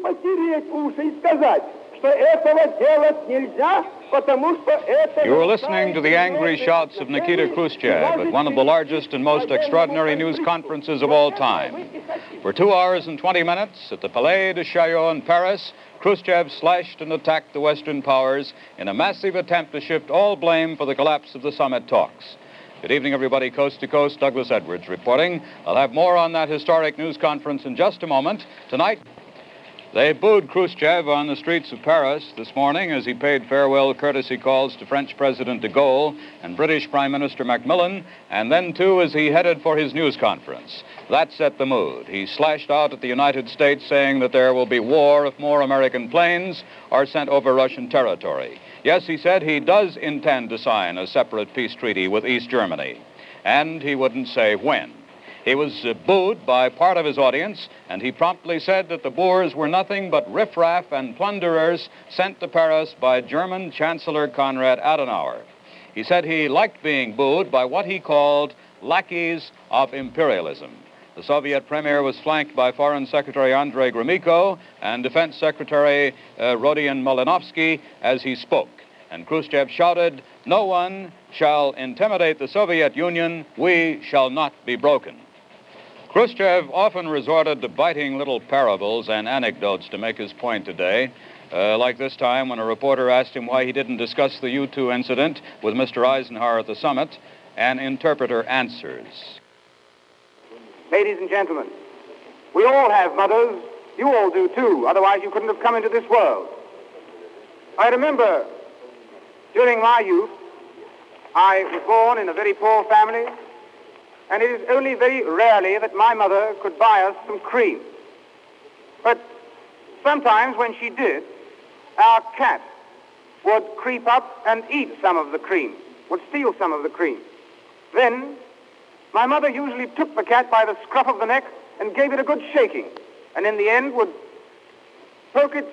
потереть уши и сказать, что этого делать нельзя, потому что это... You were listening to the angry shouts of Nikita Khrushchev at one of the largest and most extraordinary news conferences of all time. For 2 hours and 20 minutes at the Palais de Chaillot in Paris, Khrushchev slashed and attacked the Western powers in a massive attempt to shift all blame for the collapse of the summit talks. Good evening, everybody, coast to coast. Douglas Edwards reporting. I'll have more on that historic news conference in just a moment. Tonight, they booed Khrushchev on the streets of Paris this morning as he paid farewell courtesy calls to French President de Gaulle and British Prime Minister Macmillan, and then, too, as he headed for his news conference. That set the mood. He slashed out at the United States, saying that there will be war if more American planes are sent over Russian territory. Yes, he said he does intend to sign a separate peace treaty with East Germany, and he wouldn't say when. He was booed by part of his audience, and he promptly said that the Boers were nothing but riffraff and plunderers sent to Paris by German Chancellor Konrad Adenauer. He said he liked being booed by what he called lackeys of imperialism. The Soviet premier was flanked by Foreign Secretary Andrei Gromyko and Defense Secretary Rodion Malinovsky as he spoke. And Khrushchev shouted, "No one shall intimidate the Soviet Union. We shall not be broken." Khrushchev often resorted to biting little parables and anecdotes to make his point today, like this time when a reporter asked him why he didn't discuss the U-2 incident with Mr. Eisenhower at the summit. An interpreter answers. Ladies and gentlemen, we all have mothers. You all do, too. Otherwise, you couldn't have come into this world. I remember during my youth, I was born in a very poor family, and it is only very rarely that my mother could buy us some cream. But sometimes when she did, our cat would creep up and eat some of the cream, would steal some of the cream. Then my mother usually took the cat by the scruff of the neck and gave it a good shaking, and in the end would poke its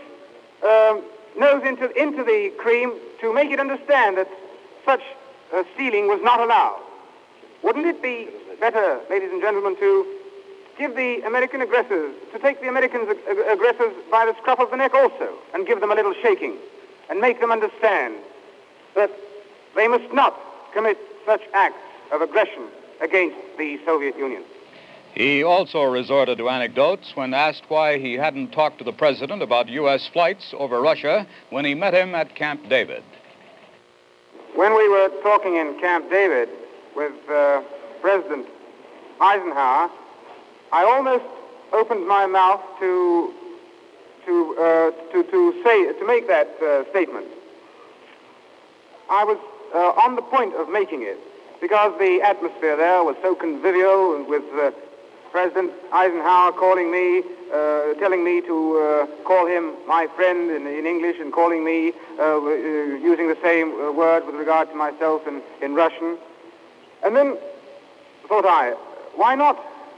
nose into the cream to make it understand that such stealing was not allowed. Wouldn't it be better, ladies and gentlemen, to give the American aggressors, to take the American aggressors by the scruff of the neck also, and give them a little shaking, and make them understand that they must not commit such acts of aggression against the Soviet Union? He also resorted to anecdotes when asked why he hadn't talked to the president about U.S. flights over Russia when he met him at Camp David. When we were talking in Camp David with President Eisenhower, I almost opened my mouth to make that statement. I was on the point of making it because the atmosphere there was so convivial, and with President Eisenhower calling me, telling me to call him my friend in English, and calling me using the same word with regard to myself in Russian. And then thought I, why not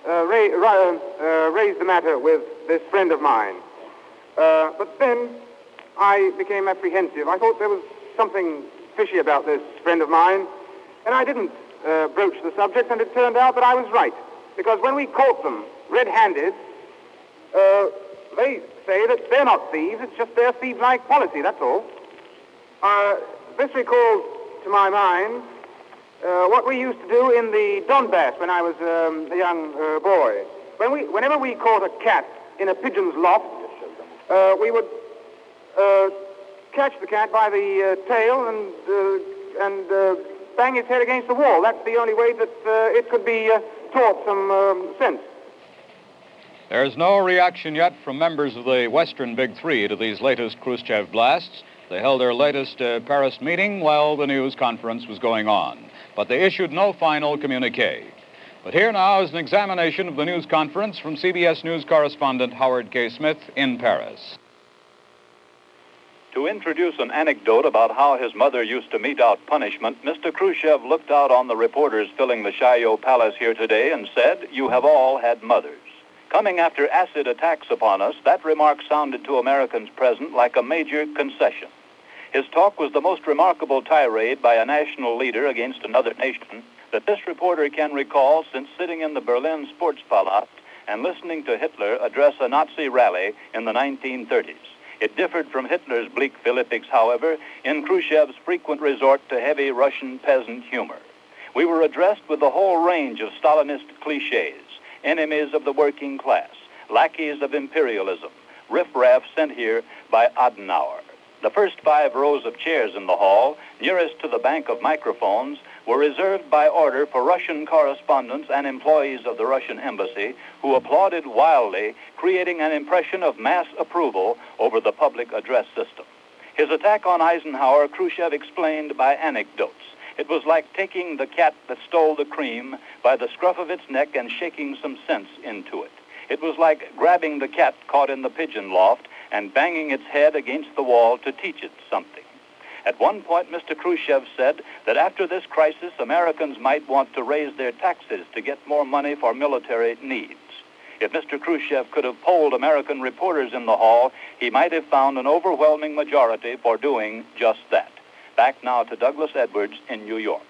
raise the matter with this friend of mine? But then I became apprehensive. I thought there was something fishy about this friend of mine, and I didn't broach the subject, and it turned out that I was right. Because when we caught them red-handed, they say that they're not thieves, it's just their thief-like policy, that's all. This recalls to my mind what we used to do in the Donbass when I was a young boy. Whenever we caught a cat in a pigeon's loft, we would catch the cat by the tail and bang its head against the wall. That's the only way that it could be taught some sense. There's no reaction yet from members of the Western Big Three to these latest Khrushchev blasts. They held their latest Paris meeting while the news conference was going on, but they issued no final communique. But here now is an examination of the news conference from CBS News correspondent Howard K. Smith in Paris. To introduce an anecdote about how his mother used to mete out punishment, Mr. Khrushchev looked out on the reporters filling the Chaillot Palace here today and said, "You have all had mothers." Coming after acid attacks upon us, that remark sounded to Americans present like a major concession. His talk was the most remarkable tirade by a national leader against another nation that this reporter can recall since sitting in the Berlin Sports Palast and listening to Hitler address a Nazi rally in the 1930s. It differed from Hitler's bleak Philippics, however, in Khrushchev's frequent resort to heavy Russian peasant humor. We were addressed with the whole range of Stalinist cliches, enemies of the working class, lackeys of imperialism, riffraff sent here by Adenauer. The first 5 rows of chairs in the hall, nearest to the bank of microphones, were reserved by order for Russian correspondents and employees of the Russian embassy who applauded wildly, creating an impression of mass approval over the public address system. His attack on Eisenhower, Khrushchev explained by anecdotes. It was like taking the cat that stole the cream by the scruff of its neck and shaking some sense into it. It was like grabbing the cat caught in the pigeon loft and banging its head against the wall to teach it something. At one point, Mr. Khrushchev said that after this crisis, Americans might want to raise their taxes to get more money for military needs. If Mr. Khrushchev could have polled American reporters in the hall, he might have found an overwhelming majority for doing just that. Back now to Douglas Edwards in New York.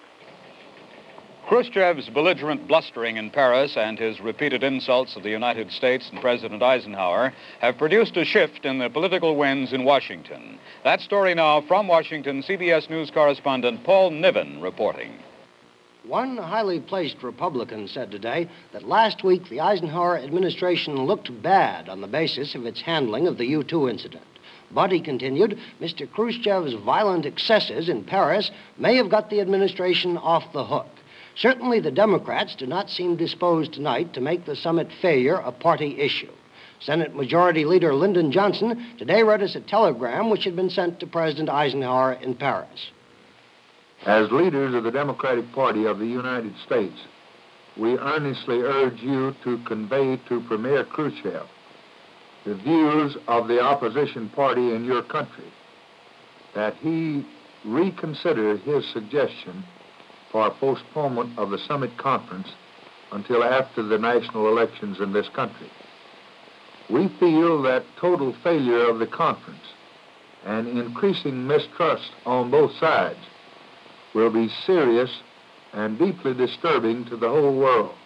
Khrushchev's belligerent blustering in Paris and his repeated insults of the United States and President Eisenhower have produced a shift in the political winds in Washington. That story now from Washington, CBS News correspondent Paul Niven reporting. One highly placed Republican said today that last week the Eisenhower administration looked bad on the basis of its handling of the U-2 incident. But, he continued, Mr. Khrushchev's violent excesses in Paris may have got the administration off the hook. Certainly the Democrats do not seem disposed tonight to make the summit failure a party issue. Senate Majority Leader Lyndon Johnson today read us a telegram which had been sent to President Eisenhower in Paris. As leaders of the Democratic Party of the United States, we earnestly urge you to convey to Premier Khrushchev the views of the opposition party in your country, that he reconsider his suggestion for postponement of the summit conference until after the national elections in this country. We feel that total failure of the conference and increasing mistrust on both sides will be serious and deeply disturbing to the whole world.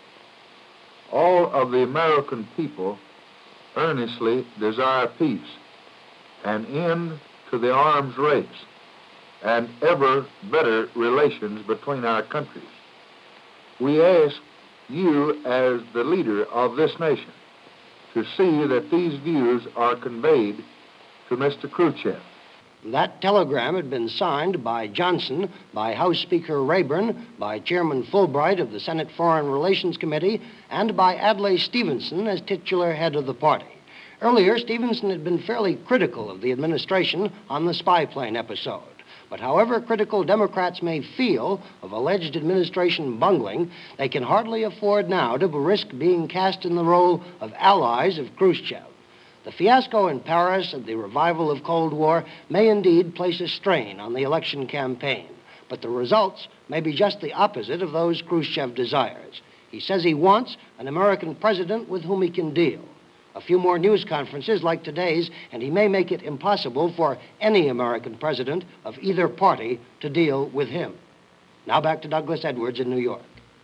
All of the American people earnestly desire peace, an end to the arms race, and ever better relations between our countries. We ask you, as the leader of this nation, to see that these views are conveyed to Mr. Khrushchev. That telegram had been signed by Johnson, by House Speaker Rayburn, by Chairman Fulbright of the Senate Foreign Relations Committee, and by Adlai Stevenson as titular head of the party. Earlier, Stevenson had been fairly critical of the administration on the spy plane episode. But however critical Democrats may feel of alleged administration bungling, they can hardly afford now to risk being cast in the role of allies of Khrushchev. The fiasco in Paris and the revival of Cold War may indeed place a strain on the election campaign, but the results may be just the opposite of those Khrushchev desires. He says he wants an American president with whom he can deal. A few more news conferences like today's, and he may make it impossible for any American president of either party to deal with him. Now back to Douglas Edwards in New York.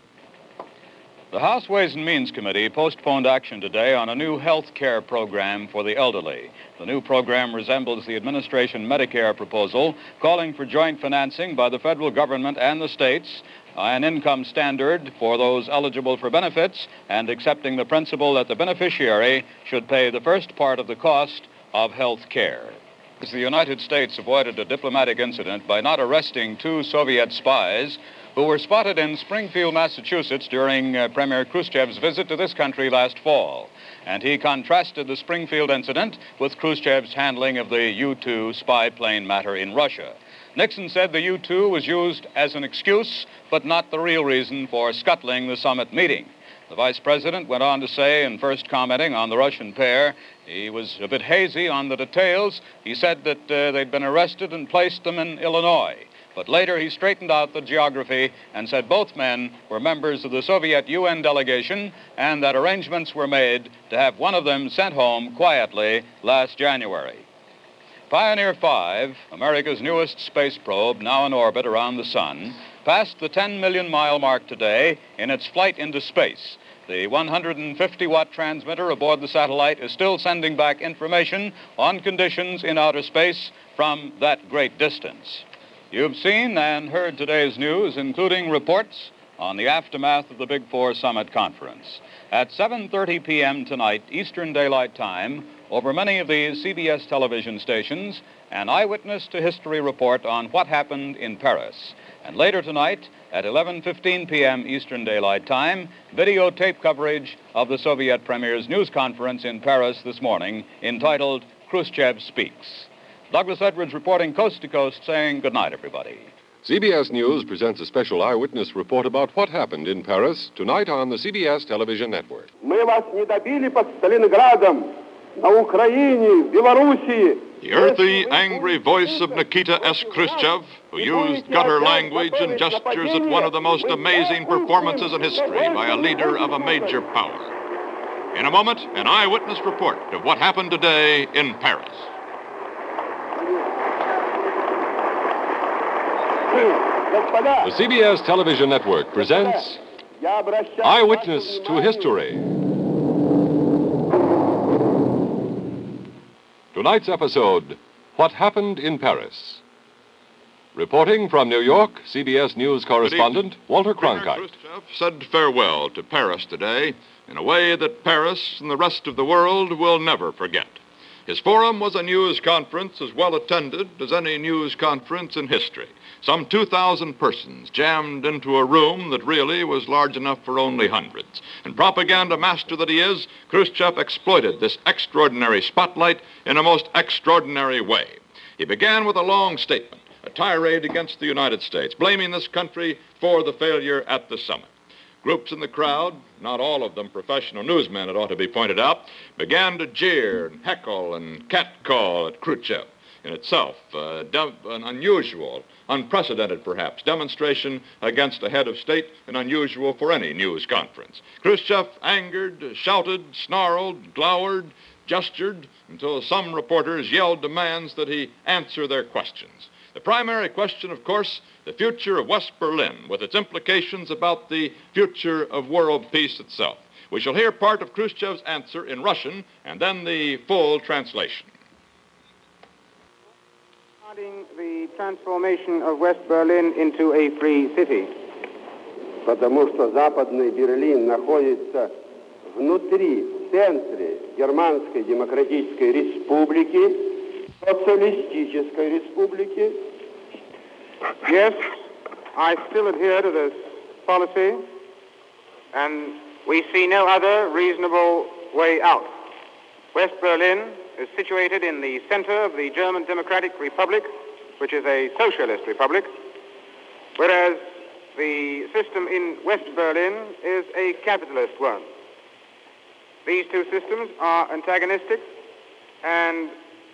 The House Ways and Means Committee postponed action today on a new health care program for the elderly. The new program resembles the administration Medicare proposal, calling for joint financing by the federal government and the states, an income standard for those eligible for benefits, and accepting the principle that the beneficiary should pay the first part of the cost of health care. The United States avoided a diplomatic incident by not arresting 2 Soviet spies who were spotted in Springfield, Massachusetts during Premier Khrushchev's visit to this country last fall. And he contrasted the Springfield incident with Khrushchev's handling of the U-2 spy plane matter in Russia. Nixon said the U-2 was used as an excuse, but not the real reason for scuttling the summit meeting. The vice president went on to say, in first commenting on the Russian pair, he was a bit hazy on the details. He said that they'd been arrested and placed them in Illinois. But later he straightened out the geography and said both men were members of the Soviet UN delegation and that arrangements were made to have one of them sent home quietly last January. Pioneer 5, America's newest space probe, now in orbit around the sun, passed the 10 million mile mark today in its flight into space. The 150-watt transmitter aboard the satellite is still sending back information on conditions in outer space from that great distance. You've seen and heard today's news, including reports on the aftermath of the Big Four Summit Conference. At 7:30 p.m. tonight, Eastern Daylight Time, over many of these CBS television stations, an eyewitness to history report on what happened in Paris. And later tonight, at 11:15 p.m. Eastern Daylight Time, videotape coverage of the Soviet Premier's news conference in Paris this morning, entitled Khrushchev Speaks. Douglas Edwards reporting coast to coast, saying good night, everybody. CBS News presents a special eyewitness report about what happened in Paris tonight on the CBS television network. Мы вас не добили под Сталинградом, на Украине, Белоруссии. The earthy, angry voice of Nikita S. Khrushchev, who used gutter language and gestures at one of the most amazing performances in history by a leader of a major power. In a moment, an eyewitness report of what happened today in Paris. The CBS television network presents Eyewitness to History. Tonight's episode, What Happened in Paris. Reporting from New York, CBS News correspondent Walter Cronkite. Khrushchev said farewell to Paris today in a way that Paris and the rest of the world will never forget. His forum was a news conference as well attended as any news conference in history. Some 2,000 persons jammed into a room that really was large enough for only hundreds. And propaganda master that he is, Khrushchev exploited this extraordinary spotlight in a most extraordinary way. He began with a long statement, a tirade against the United States, blaming this country for the failure at the summit. Groups in the crowd, not all of them professional newsmen, it ought to be pointed out, began to jeer and heckle and catcall at Khrushchev. In itself, an unusual, unprecedented perhaps, demonstration against a head of state and unusual for any news conference. Khrushchev angered, shouted, snarled, glowered, gestured, until some reporters yelled demands that he answer their questions. The primary question, of course, the future of West Berlin, with its implications about the future of world peace itself. We shall hear part of Khrushchev's answer in Russian and then the full translation. Regarding the transformation of West Berlin into a free city. Потому что Западный Берлин находится внутри, в центре Германской Демократической Республики, Социалистической Республики. Yes, I still adhere to this policy, and we see no other reasonable way out. West Berlin is situated in the center of the German Democratic Republic, which is a socialist republic, whereas the system in West Berlin is a capitalist one. These two systems are antagonistic, and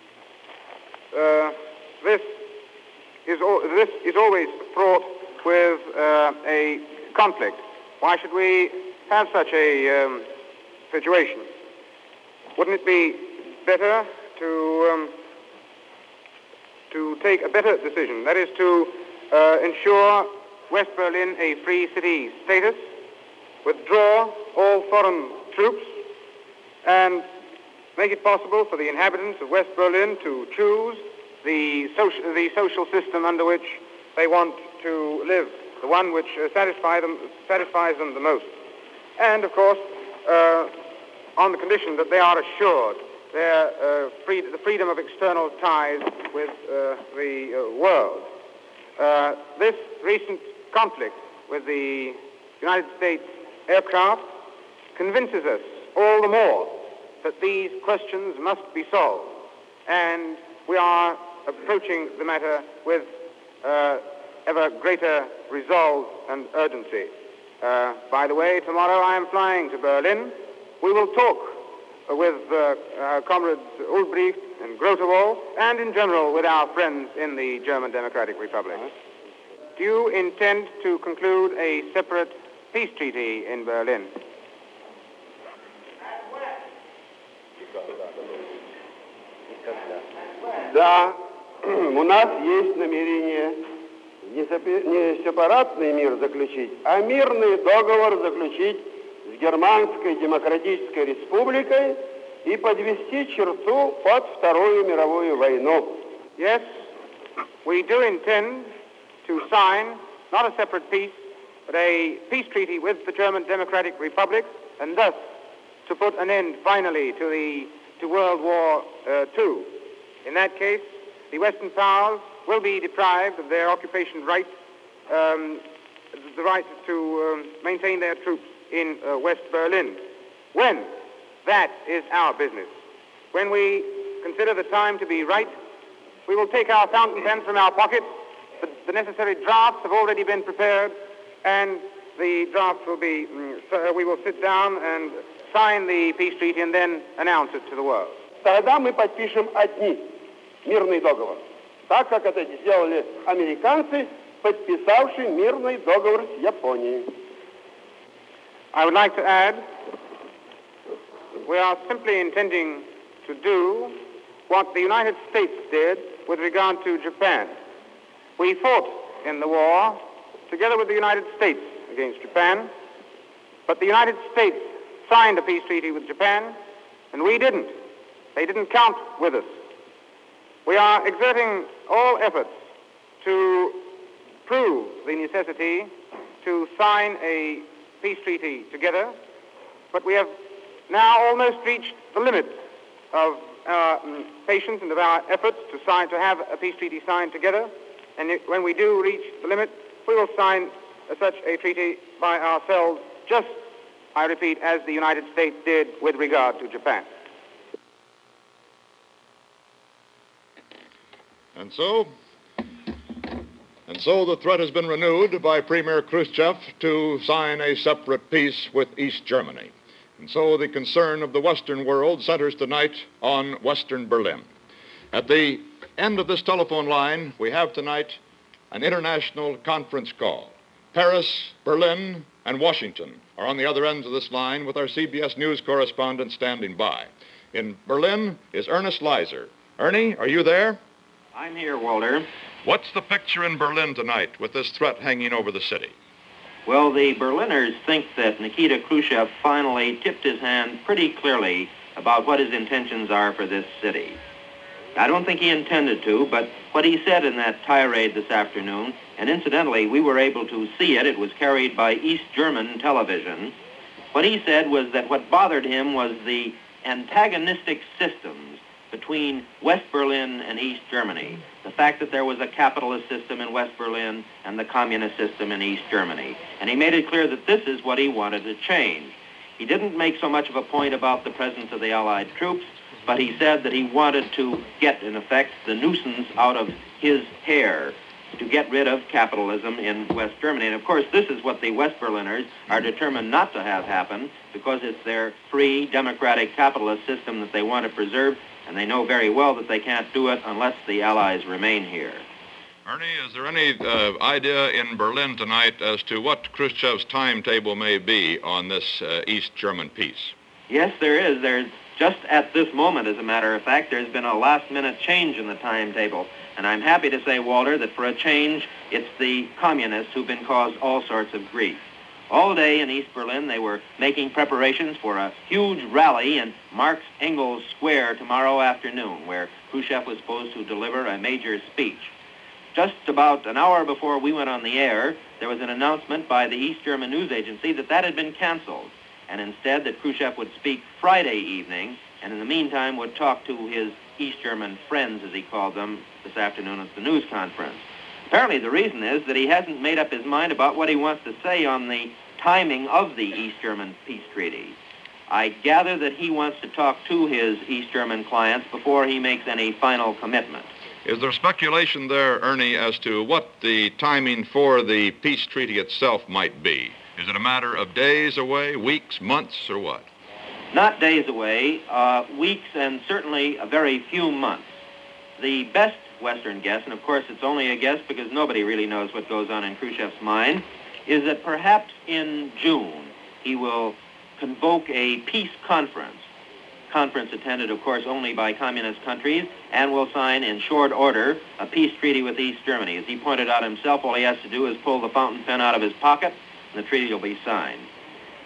this is always fraught with a conflict. Why should we have such a situation? Wouldn't it be better to take a better decision? That is to ensure West Berlin a free city status, withdraw all foreign troops, and make it possible for the inhabitants of West Berlin to choose the social system under which they want to live, the one which satisfies them the most. And, of course, on the condition that they are assured the freedom of external ties with the world. This recent conflict with the United States aircraft convinces us all the more that these questions must be solved, and we are approaching the matter with ever greater resolve and urgency. By the way, tomorrow I am flying to Berlin. We will talk with comrades Ulbricht and Grotewall, and in general with our friends in the German Democratic Republic. Do you intend to conclude a separate peace treaty in Berlin? Да, у нас есть намерение не сепаратный мир заключить, а мирный договор заключить с Германской Демократической Республикой и подвести черту под Вторую мировую войну. Yes, we do intend to sign not a separate peace, but a peace treaty with the German Democratic Republic, and thus to put an end finally to World War II. In that case, the Western powers will be deprived of their occupation right, the right to maintain their troops in West Berlin. When? That is our business. When we consider the time to be right, we will take our fountain pens from our pockets. The necessary drafts have already been prepared, and the drafts will be, we will sit down and sign the peace treaty and then announce it to the world. Тогда мы подпишем одни мирный договор, так как это сделали американцы, подписавшие мирный договор с Японией. I would like to add, we are simply intending to do what the United States did with regard to Japan. We fought in the war together with the United States against Japan, but the United States signed a peace treaty with Japan, and we didn't. They didn't count with us. We are exerting all efforts to prove the necessity to sign a peace treaty together, but we have now almost reached the limit of our patience and of our efforts to have a peace treaty signed together. And when we do reach the limit, we will sign such a treaty by ourselves, just, I repeat, as the United States did with regard to Japan. And so the threat has been renewed by Premier Khrushchev to sign a separate peace with East Germany. And so the concern of the Western world centers tonight on Western Berlin. At the end of this telephone line, we have tonight an international conference call. Paris, Berlin, and Washington are on the other ends of this line with our CBS News correspondent standing by. In Berlin is Ernest Leiser. Ernie, are you there? I'm here, Walter. What's the picture in Berlin tonight with this threat hanging over the city? Well, the Berliners think that Nikita Khrushchev finally tipped his hand pretty clearly about what his intentions are for this city. I don't think he intended to, but what he said in that tirade this afternoon, and incidentally, we were able to see it. It was carried by East German television. What he said was that what bothered him was the antagonistic systems between West Berlin and East Germany. The fact that there was a capitalist system in West Berlin and the communist system in East Germany. And he made it clear that this is what he wanted to change. He didn't make so much of a point about the presence of the Allied troops, but he said that he wanted to get, in effect, the nuisance out of his hair, to get rid of capitalism in West Germany. And of course, this is what the West Berliners are determined not to have happen, because it's their free, democratic, capitalist system that they want to preserve, and they know very well that they can't do it unless the Allies remain here. Ernie, is there any idea in Berlin tonight as to what Khrushchev's timetable may be on this East German peace? Yes, there is. There's just at this moment, as a matter of fact, there's been a last-minute change in the timetable. And I'm happy to say, Walter, that for a change, it's the communists who've been caused all sorts of grief. All day in East Berlin, they were making preparations for a huge rally in Marx Engels Square tomorrow afternoon, where Khrushchev was supposed to deliver a major speech. Just about an hour before we went on the air, there was an announcement by the East German news agency that had been canceled, and instead that Khrushchev would speak Friday evening, and in the meantime would talk to his East German friends, as he called them, this afternoon at the news conference. Apparently the reason is that he hasn't made up his mind about what he wants to say on the timing of the East German peace treaty. I gather that he wants to talk to his East German clients before he makes any final commitment. Is there speculation there, Ernie, as to what the timing for the peace treaty itself might be? Is it a matter of days away, weeks, months, or what? Not days away, weeks, and certainly a very few months. The best Western guess, and of course it's only a guess because nobody really knows what goes on in Khrushchev's mind, is that perhaps in June he will convoke a peace conference. Conference attended, of course, only by communist countries, and will sign in short order a peace treaty with East Germany. As he pointed out himself, all he has to do is pull the fountain pen out of his pocket, and the treaty will be signed.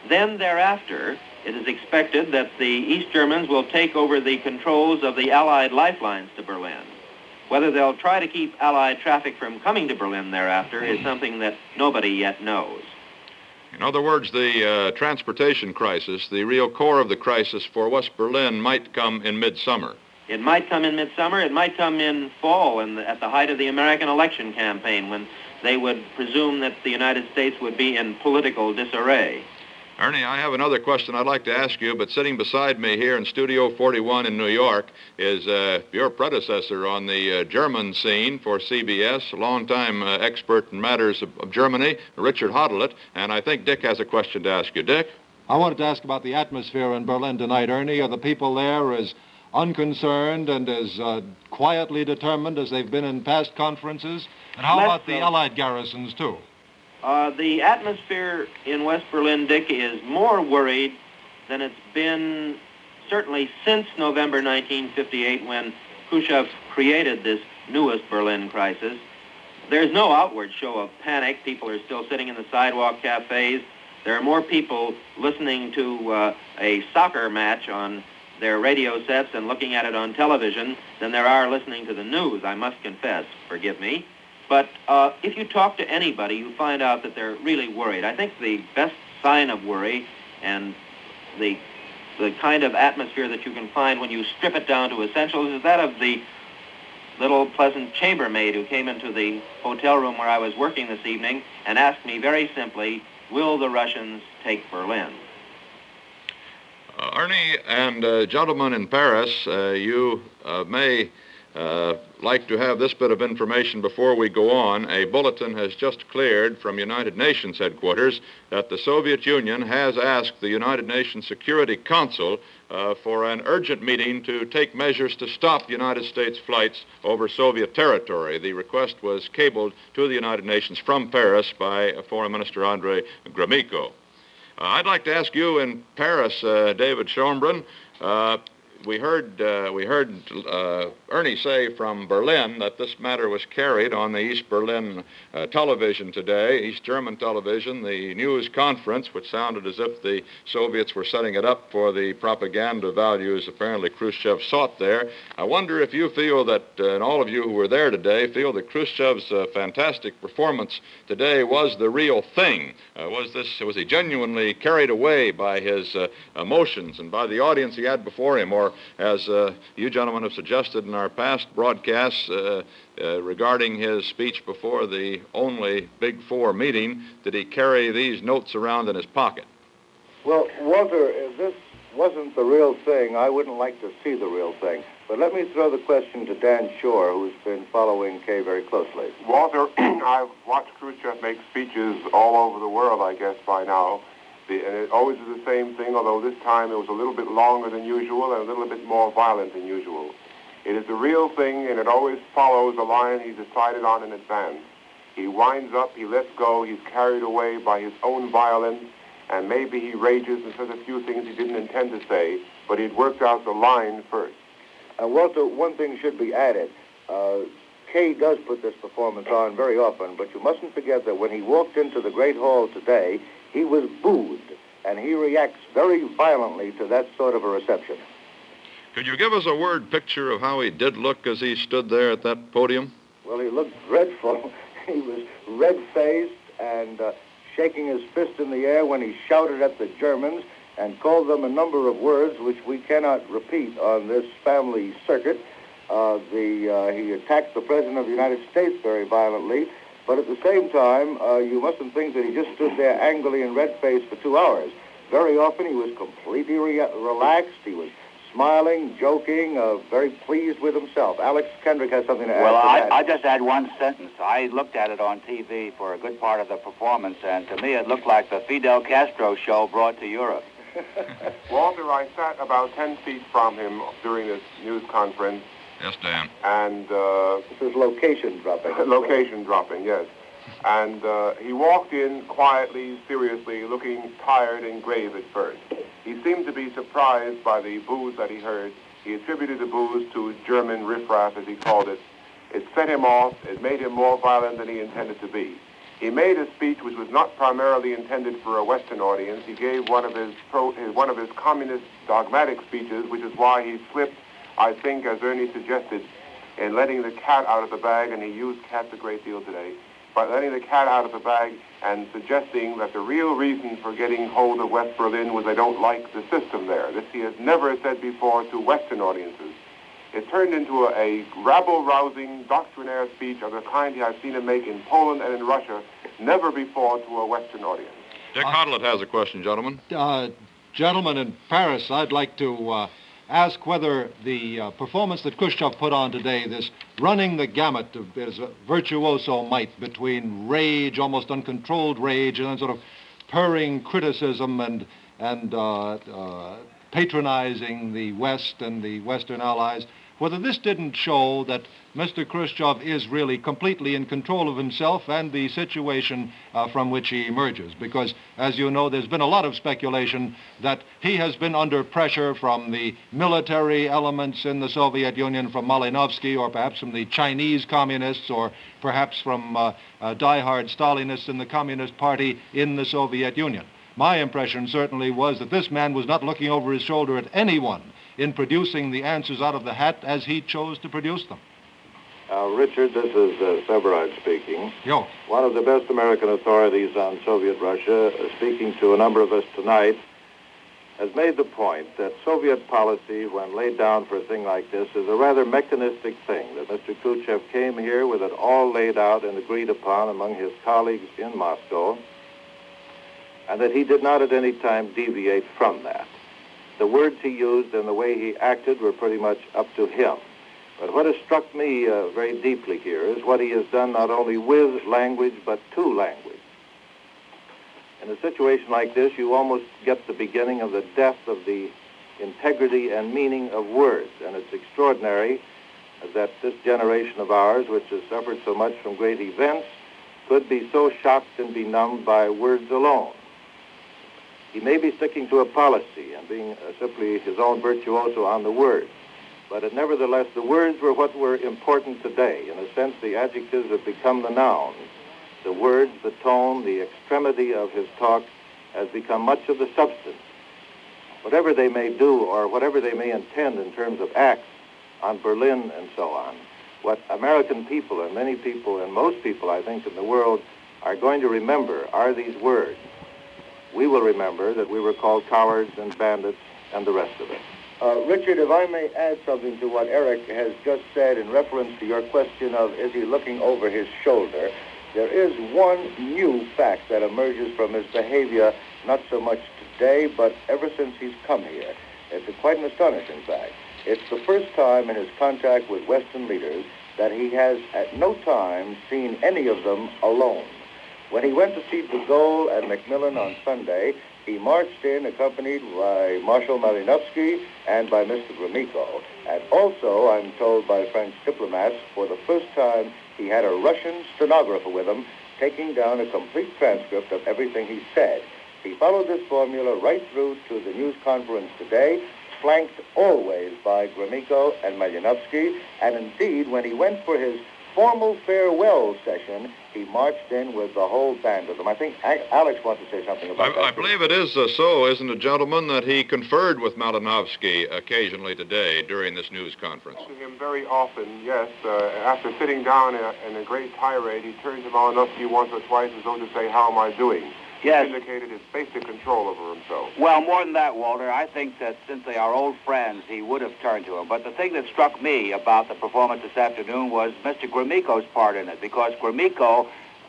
Then thereafter, it is expected that the East Germans will take over the controls of the Allied lifelines to Berlin. Whether they'll try to keep Allied traffic from coming to Berlin thereafter is something that nobody yet knows. In other words, the transportation crisis, the real core of the crisis for West Berlin, might come in midsummer. It might come in midsummer. It might come in fall at the height of the American election campaign, when they would presume that the United States would be in political disarray. Ernie, I have another question I'd like to ask you, but sitting beside me here in Studio 41 in New York is your predecessor on the German scene for CBS, a longtime expert in matters of Germany, Richard Hodelet, and I think Dick has a question to ask you. Dick? I wanted to ask about the atmosphere in Berlin tonight, Ernie. Are the people there as unconcerned and as quietly determined as they've been in past conferences? And how about the Allied garrisons, too? The atmosphere in West Berlin, Dick, is more worried than it's been certainly since November 1958, when Khrushchev created this newest Berlin crisis. There's no outward show of panic. People are still sitting in the sidewalk cafes. There are more people listening to a soccer match on their radio sets and looking at it on television than there are listening to the news, I must confess. Forgive me. But if you talk to anybody, you find out that they're really worried. I think the best sign of worry and the kind of atmosphere that you can find when you strip it down to essentials is that of the little pleasant chambermaid who came into the hotel room where I was working this evening and asked me very simply, will the Russians take Berlin? Ernie and gentlemen in Paris, you may like to have this bit of information before we go on. A bulletin has just cleared from United Nations headquarters that the Soviet Union has asked the United Nations Security Council for an urgent meeting to take measures to stop United States flights over Soviet territory. The request was cabled to the United Nations from Paris by Foreign Minister Andrei Gromyko. I'd like to ask you in Paris, David Schonbrun, we heard Ernie say from Berlin that this matter was carried on the East Berlin television today, East German television, the news conference, which sounded as if the Soviets were setting it up for the propaganda values apparently Khrushchev sought there. I wonder if you feel that, and all of you who were there today, feel that Khrushchev's fantastic performance today was the real thing. Was he genuinely carried away by his emotions and by the audience he had before him, or as you gentlemen have suggested in our past broadcasts regarding his speech before the only Big Four meeting, did he carry these notes around in his pocket? Well, Walter, if this wasn't the real thing, I wouldn't like to see the real thing. But let me throw the question to Dan Shore, who's been following Kay very closely. Walter, I've watched Khrushchev make speeches all over the world, I guess, by now. And it always is the same thing, although this time it was a little bit longer than usual and a little bit more violent than usual. It is the real thing, and it always follows a line he's decided on in advance. He winds up, he lets go, he's carried away by his own violence, and maybe he rages and says a few things he didn't intend to say, but he'd worked out the line first. Walter, one thing should be added. Kay does put this performance on very often, but you mustn't forget that when he walked into the Great Hall today, he was booed, and he reacts very violently to that sort of a reception. Could you give us a word picture of how he did look as he stood there at that podium? Well, he looked dreadful. He was red-faced and shaking his fist in the air when he shouted at the Germans and called them a number of words which we cannot repeat on this family circuit. He attacked the President of the United States very violently, but at the same time, you mustn't think that he just stood there angrily and red-faced for 2 hours. Very often he was completely relaxed. He was smiling, joking, very pleased with himself. Alex Kendrick has something to add to that. Well, I'll just add one sentence. I looked at it on TV for a good part of the performance, and to me it looked like the Fidel Castro show brought to Europe. Walter, I sat about 10 feet from him during this news conference. Yes, Dan. And this is location dropping. Location dropping, yes. And he walked in quietly, seriously, looking tired and grave at first. He seemed to be surprised by the boos that he heard. He attributed the boos to German riffraff, as he called it. It set him off. It made him more violent than he intended to be. He made a speech which was not primarily intended for a Western audience. He gave one of his communist dogmatic speeches, which is why he slipped, I think, as Ernie suggested, in letting the cat out of the bag, and he used cats a great deal today, by letting the cat out of the bag and suggesting that the real reason for getting hold of West Berlin was they don't like the system there. This he has never said before to Western audiences. It turned into a rabble-rousing doctrinaire speech of the kind I've seen him make in Poland and in Russia, never before to a Western audience. Dick Hodlett has a question, gentlemen. Gentlemen in Paris, I'd like to ask whether the performance that Khrushchev put on today, this running the gamut of his virtuoso might between rage, almost uncontrolled rage, and then sort of purring criticism and patronizing the West and the Western allies, whether this didn't show that Mr. Khrushchev is really completely in control of himself and the situation from which he emerges. Because, as you know, there's been a lot of speculation that he has been under pressure from the military elements in the Soviet Union, from Malinovsky, or perhaps from the Chinese communists, or perhaps from diehard Stalinists in the Communist Party in the Soviet Union. My impression certainly was that this man was not looking over his shoulder at anyone in producing the answers out of the hat as he chose to produce them. Richard, this is Severide speaking. Yo. One of the best American authorities on Soviet Russia, speaking to a number of us tonight, has made the point that Soviet policy, when laid down for a thing like this, is a rather mechanistic thing, that Mr. Khrushchev came here with it all laid out and agreed upon among his colleagues in Moscow, and that he did not at any time deviate from that. The words he used and the way he acted were pretty much up to him. But what has struck me very deeply here is what he has done not only with language, but to language. In a situation like this, you almost get the beginning of the death of the integrity and meaning of words. And it's extraordinary that this generation of ours, which has suffered so much from great events, could be so shocked and benumbed by words alone. He may be sticking to a policy and being simply his own virtuoso on the words, but nevertheless, the words were what were important today. In a sense, the adjectives have become the nouns. The words, the tone, the extremity of his talk has become much of the substance. Whatever they may do or whatever they may intend in terms of acts on Berlin and so on, what American people and many people and most people, I think, in the world are going to remember are these words. We will remember that we were called cowards and bandits and the rest of it. Richard, if I may add something to what Eric has just said in reference to your question of is he looking over his shoulder, there is one new fact that emerges from his behavior, not so much today, but ever since he's come here. It's quite an astonishing fact. It's the first time in his contact with Western leaders that he has at no time seen any of them alone. When he went to see de Gaulle and Macmillan on Sunday, he marched in accompanied by Marshal Malinovsky and by Mr. Gromyko. And also, I'm told by French diplomats, for the first time he had a Russian stenographer with him, taking down a complete transcript of everything he said. He followed this formula right through to the news conference today, flanked always by Gromyko and Malinovsky, and indeed, when he went for his formal farewell session, he marched in with the whole band of them. I think Alex wants to say something about that. I believe it is so, isn't it, gentlemen, that he conferred with Malinovsky occasionally today during this news conference? To him very often, yes. After sitting down in a great tirade, he turned to Malinovsky once or twice as though to say, "How am I doing?" Yes. He indicated his basic control over himself. Well, more than that, Walter, I think that since they are old friends, he would have turned to him. But the thing that struck me about the performance this afternoon was Mr. Gromyko's part in it, because Gromyko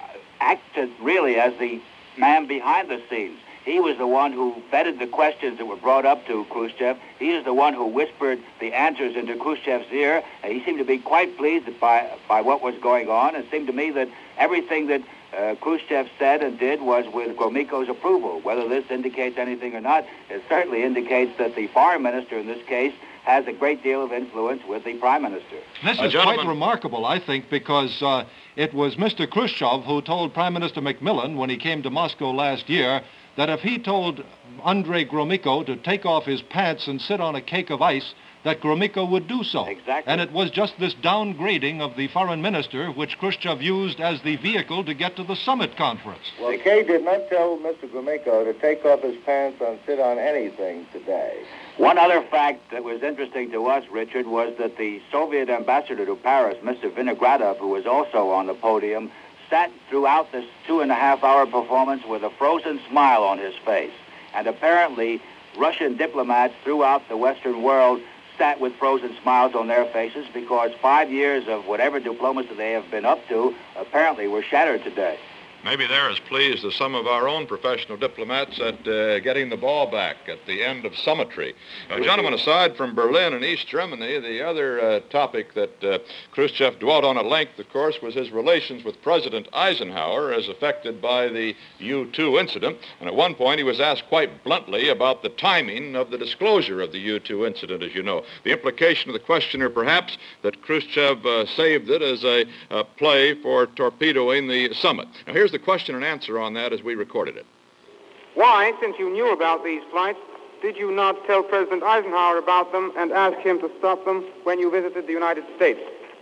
acted really as the man behind the scenes. He was the one who vetted the questions that were brought up to Khrushchev. He is the one who whispered the answers into Khrushchev's ear. And he seemed to be quite pleased by what was going on. It seemed to me that everything that Khrushchev said and did was with Gromyko's approval. Whether this indicates anything or not, it certainly indicates that the foreign minister in this case has a great deal of influence with the prime minister. This is quite remarkable, I think, because it was Mr. Khrushchev who told Prime Minister Macmillan when he came to Moscow last year that if he told Andrei Gromyko to take off his pants and sit on a cake of ice, that Gromyko would do so. Exactly. And it was just this downgrading of the foreign minister which Khrushchev used as the vehicle to get to the summit conference. Well, McKay did not tell Mr. Gromyko to take off his pants and sit on anything today. One other fact that was interesting to us, Richard, was that the Soviet ambassador to Paris, Mr. Vinogradov, who was also on the podium, sat throughout this 2.5-hour performance with a frozen smile on his face. And apparently, Russian diplomats throughout the Western world sat with frozen smiles on their faces because 5 years of whatever diplomacy they have been up to apparently were shattered today. Maybe they're as pleased as some of our own professional diplomats at getting the ball back at the end of summitry. Gentlemen, aside from Berlin and East Germany, the other topic that Khrushchev dwelt on at length, of course, was his relations with President Eisenhower as affected by the U-2 incident. And at one point, he was asked quite bluntly about the timing of the disclosure of the U-2 incident, as you know. The implication of the questioner, perhaps, that Khrushchev saved it as a play for torpedoing the summit. Now, here's the question and answer on that as we recorded it. Why, since you knew about these flights, did you not tell President Eisenhower about them and ask him to stop them when you visited the United States?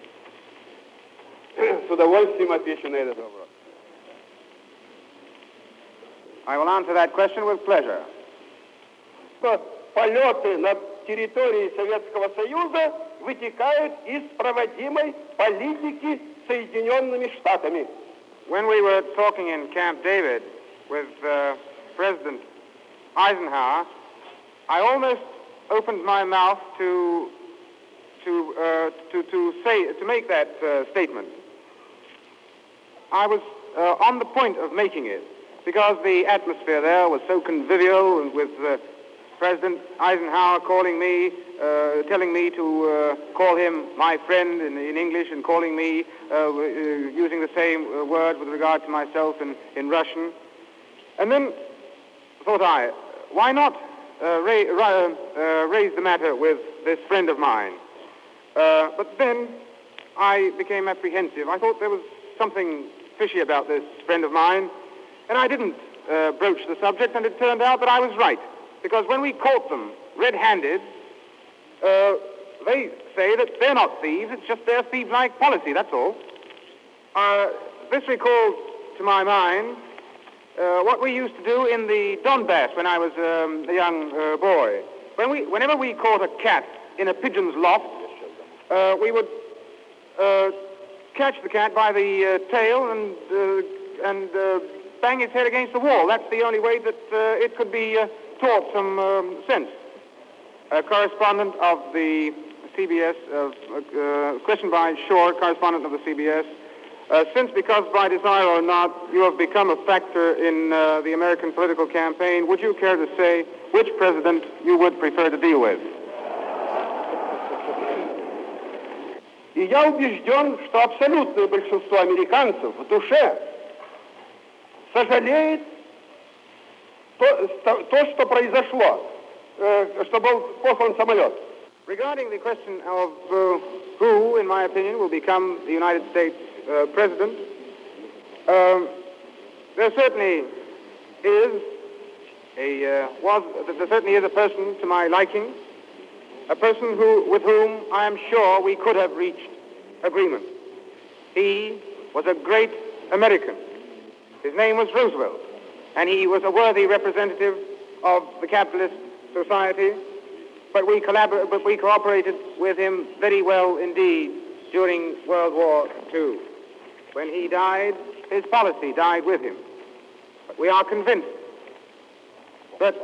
С удовольствием отвечу на этот вопрос. I will answer that question with pleasure. Что полеты над территорией Советского Союза вытекают из проводимой политики Соединенными Штатами. When we were talking in Camp David with President Eisenhower, I almost opened my mouth to make that statement. I was on the point of making it because the atmosphere there was so convivial, and with President Eisenhower calling me, telling me to call him my friend in English, and calling me using the same word with regard to myself in Russian. And then thought I, why not raise the matter with this friend of mine? But then I became apprehensive. I thought there was something fishy about this friend of mine, and I didn't broach the subject, and it turned out that I was right. Because when we caught them red-handed, they say that they're not thieves, it's just their thief-like policy, that's all. This recalls to my mind what we used to do in the Donbass when I was a young boy. Whenever we caught a cat in a pigeon's loft, we would catch the cat by the tail and bang its head against the wall. That's the only way that it could be taught some sense. A correspondent of the CBS, questioned by Shore, correspondent of the CBS, since, because by desire or not, you have become a factor in the American political campaign, would you care to say which president you would prefer to deal with? И я убежден, что абсолютное большинство американцев в душе сожалеет то, что произошло, что был послан самолет. Regarding the question of who, in my opinion, will become the United States president, there certainly is a person to my liking, a person with whom I am sure we could have reached agreement. He was a great American. His name was Roosevelt, and he was a worthy representative of the capitalist society, but we cooperated with him very well indeed during World War II. When he died, his policy died with him. But we are convinced that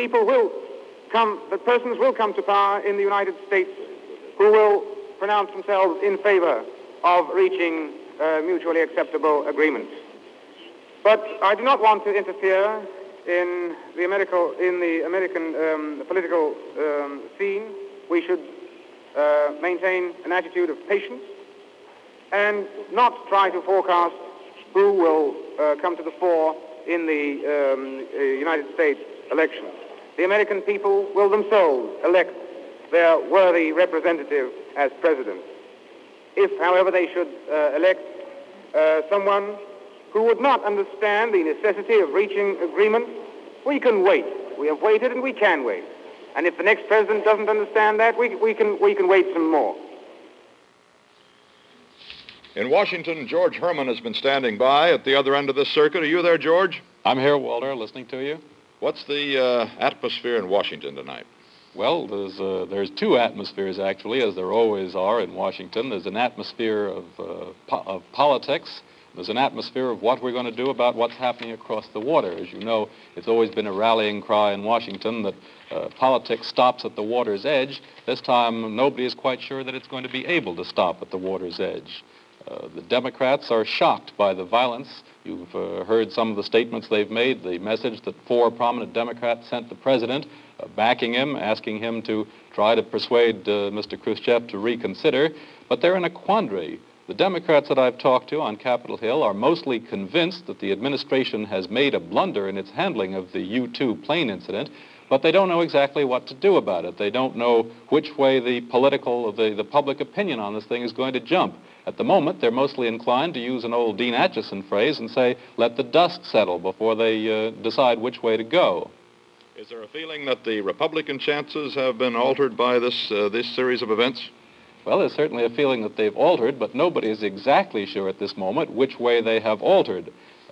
persons will come to power in the United States who will pronounce themselves in favor of reaching mutually acceptable agreements. But I do not want to interfere in the American political scene. We should maintain an attitude of patience and not try to forecast who will come to the fore in the United States elections. The American people will themselves elect their worthy representative as president. If, however, they should elect someone who would not understand the necessity of reaching agreement, we can wait. We have waited and we can wait. And if the next president doesn't understand that, we can wait some more. In Washington, George Herman has been standing by at the other end of this circuit. Are you there, George? I'm here, Walter, listening to you. What's the atmosphere in Washington tonight? Well, there's two atmospheres, actually, as there always are in Washington. There's an atmosphere of politics. There's an atmosphere of what we're going to do about what's happening across the water. As you know, it's always been a rallying cry in Washington that politics stops at the water's edge. This time, nobody is quite sure that it's going to be able to stop at the water's edge. The Democrats are shocked by the violence. You've heard some of the statements they've made, the message that 4 prominent Democrats sent the president, backing him, asking him to try to persuade Mr. Khrushchev to reconsider. But they're in a quandary. The Democrats that I've talked to on Capitol Hill are mostly convinced that the administration has made a blunder in its handling of the U-2 plane incident, but they don't know exactly what to do about it. They don't know which way the public opinion on this thing is going to jump. At the moment, they're mostly inclined to use an old Dean Acheson phrase and say, let the dust settle before they decide which way to go. Is there a feeling that the Republican chances have been altered by this series of events? Well, there's certainly a feeling that they've altered, but nobody is exactly sure at this moment which way they have altered.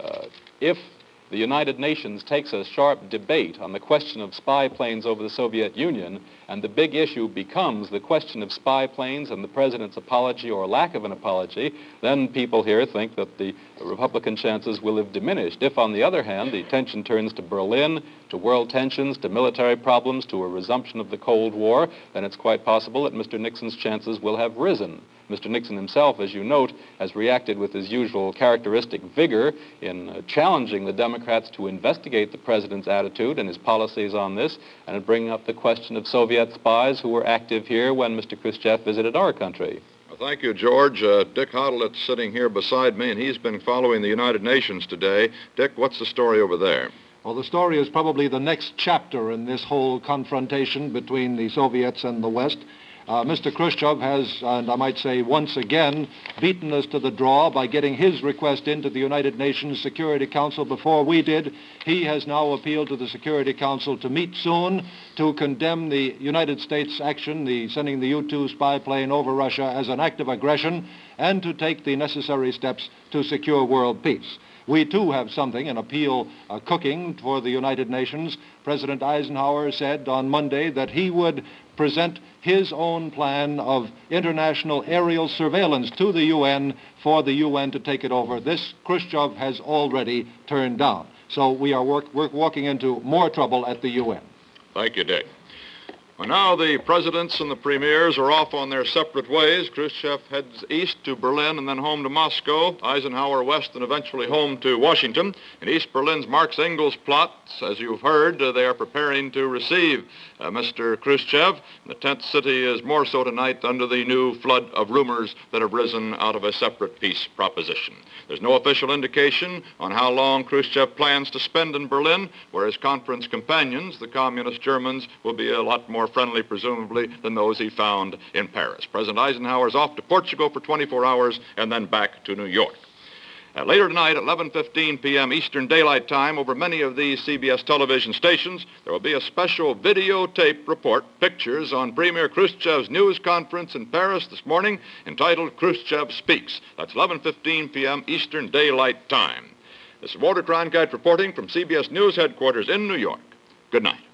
If the United Nations takes a sharp debate on the question of spy planes over the Soviet Union, and the big issue becomes the question of spy planes and the president's apology or lack of an apology, then people here think that the Republican chances will have diminished. If, on the other hand, the attention turns to Berlin, to world tensions, to military problems, to a resumption of the Cold War, then it's quite possible that Mr. Nixon's chances will have risen. Mr. Nixon himself, as you note, has reacted with his usual characteristic vigor in challenging the Democrats to investigate the president's attitude and his policies on this, and in bringing up the question of Soviet spies who were active here when Mr. Khrushchev visited our country. Well, thank you, George. Dick Hodelet's sitting here beside me, and he's been following the United Nations today. Dick, what's the story over there? Well, the story is probably the next chapter in this whole confrontation between the Soviets and the West. Mr. Khrushchev has, and I might say once again, beaten us to the draw by getting his request into the United Nations Security Council before we did. He has now appealed to the Security Council to meet soon to condemn the United States action, the sending the U-2 spy plane over Russia, as an act of aggression, and to take the necessary steps to secure world peace. We, too, have something, an appeal cooking for the United Nations. President Eisenhower said on Monday that he would present his own plan of international aerial surveillance to the UN for the UN to take it over. This Khrushchev has already turned down. So we're walking into more trouble at the UN. Thank you, Dick. Well, now the presidents and the premiers are off on their separate ways. Khrushchev heads east to Berlin and then home to Moscow. Eisenhower west and eventually home to Washington. In East Berlin's Marx Engels plots, as you've heard, they are preparing to receive Mr. Khrushchev. The tent city is more so tonight under the new flood of rumors that have risen out of a separate peace proposition. There's no official indication on how long Khrushchev plans to spend in Berlin, where his conference companions, the communist Germans, will be a lot more friendly, presumably, than those he found in Paris. President Eisenhower is off to Portugal for 24 hours and then back to New York. Later tonight at 11:15 p.m. Eastern Daylight Time, over many of these CBS television stations, there will be a special videotape report, pictures on Premier Khrushchev's news conference in Paris this morning entitled Khrushchev Speaks. That's 11:15 p.m. Eastern Daylight Time. This is Walter Cronkite reporting from CBS News headquarters in New York. Good night.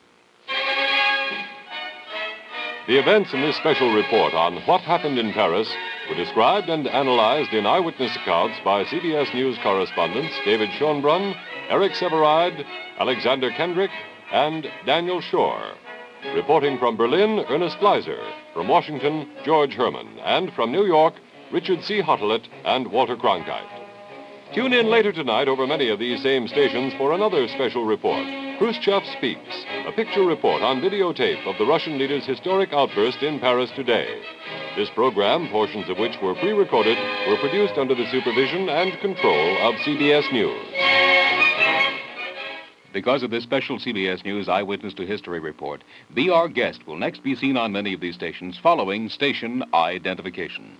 The events in this special report on what happened in Paris were described and analyzed in eyewitness accounts by CBS News correspondents David Schoenbrunn, Eric Sevareid, Alexander Kendrick, and Daniel Shore. Reporting from Berlin, Ernest Gleiser. From Washington, George Herman. And from New York, Richard C. Hotelet and Walter Cronkite. Tune in later tonight over many of these same stations for another special report, Khrushchev Speaks, a picture report on videotape of the Russian leader's historic outburst in Paris today. This program, portions of which were pre-recorded, were produced under the supervision and control of CBS News. Because of this special CBS News Eyewitness to History report, Be Our Guest will next be seen on many of these stations following station identification.